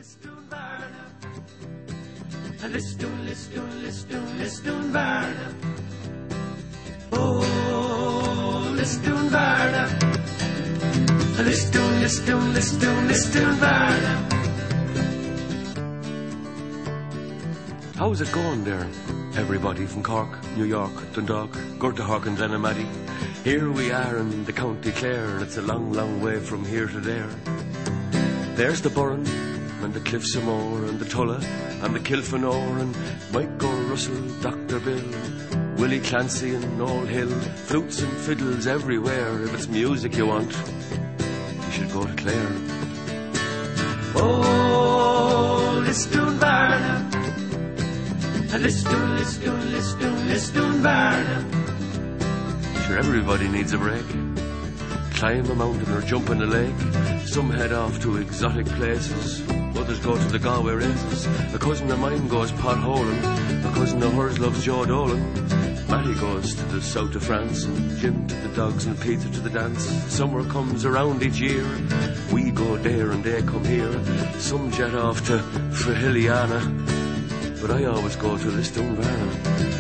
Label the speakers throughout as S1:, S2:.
S1: Lisdoonvarna. Oh, Lisdoonvarna. Lisdoonvarna.
S2: How's it going there, everybody from Cork, New York, Dundalk, Gurtahawk and Glenamaddy? Here we are in the County Clare, and it's a long, long way from here to there. There's the Burren, and the Cliffs of Moher, and the Tulla, and the Kilfenore, and Michael Russell, Dr. Bill, Willie Clancy and Noel Hill, flutes and fiddles everywhere. If it's music you want, you should go to Clare.
S1: Oh, Lisdoonvarna. Lisdoonvarna.
S2: Sure, everybody needs a break. Climb a mountain or jump in a lake. Some head off to exotic places. Others go to the Galway races. A cousin of mine goes potholing. A cousin of hers loves Joe Dolan. Matty goes to the south of France, and Jim to the dogs and Peter to the dance. Summer comes around each year. We go there and they come here. Some jet off to Frahiliana, but I always go to Lisdoonvarna.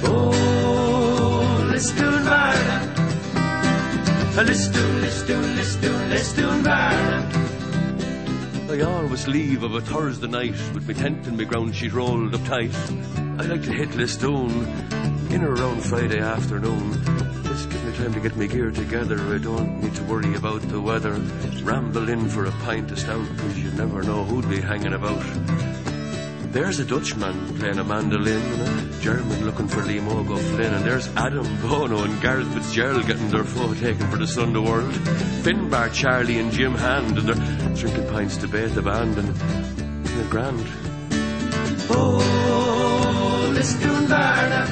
S1: Oh, Lisdoonvarna. Lisdoonvarna.
S2: I always leave of a Thursday night with me tent and me ground sheet rolled up tight. I like to hit Lisdoon in or around Friday afternoon. This gives me time to get my gear together. I don't need to worry about the weather. Ramble in for a pint of stout, 'cause you never know who'd be hanging about. There's a Dutchman playing a mandolin, and a German looking for Liam O'Goflin, and there's Adam Bono and Gareth Fitzgerald getting their photo taken for the Sunday World. Finbar, Charlie and Jim Hand, and they're drinking pints to bait the band, and they're grand.
S1: Oh, Lisdoonvarna.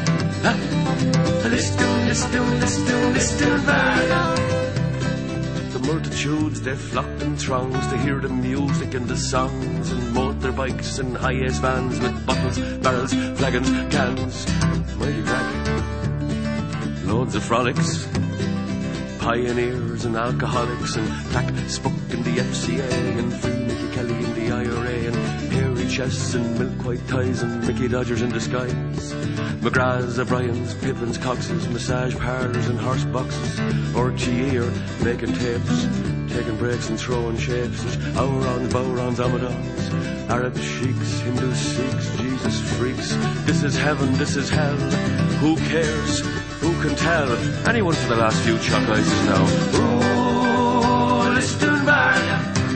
S1: Lisdoonvarna.
S2: The multitudes, they flocked in throngs to hear the music and the songs, and motorbikes and high-ace vans with bottles, barrels, flagons, cans. Mighty crack. Loads of frolics. Pioneers and alcoholics, and Black Spook in the FCA, and Free Mickey Kelly in the IRA, and hairy chests and milk-white ties, and Mickey Dodgers in disguise. McGraths, O'Briens, Pippins, Coxes, massage parlours and horse boxes. RTE are making tapes, taking breaks and throwing shapes. There's Aurons, Bowrons, Amadons, Arab sheiks, Hindu Sikhs, Jesus freaks. This is heaven, this is hell. Who cares? Who can tell? Anyone for the last few chalk ices now.
S1: Oh, Lisdoonvarna.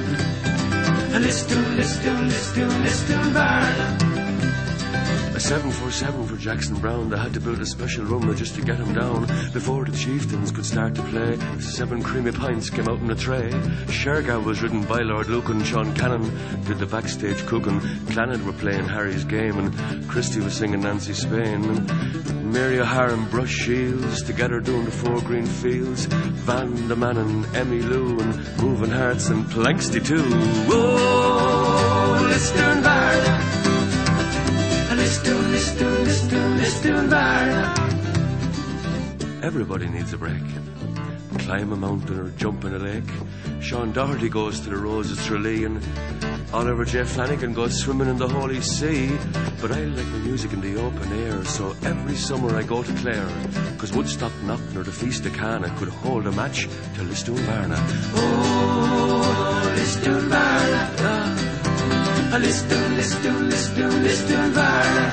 S1: Lisdoonvarna.
S2: A 747 for Jackson Brown. They had to build a special rumba just to get him down. Before the chieftains could start to play, 7 creamy pints came out in a tray. Shergar was ridden by Lord Lucan. Sean Cannon did the backstage cooking. Clannad were playing Harry's game, and Christie was singing Nancy Spain. And Mary O'Hara and Brush Shields together doing the 4 Green Fields. Van de Man and Emmy Lou and Moving Hearts and Planksty too.
S1: Oh, Lisdoonvarna. Lisdoonvarna.
S2: Everybody needs a break. Climb a mountain or jump in a lake. Sean Doherty goes to the Roses Tralee, and Oliver J. Flanagan goes swimming in the Holy See. But I like the music in the open air, so every summer I go to Clare, 'cause Woodstock, Knockton or the Feast of Cana could hold a match to Lisdoonvarna.
S1: Oh, Lisdoonvarna. Lisdoonvarna.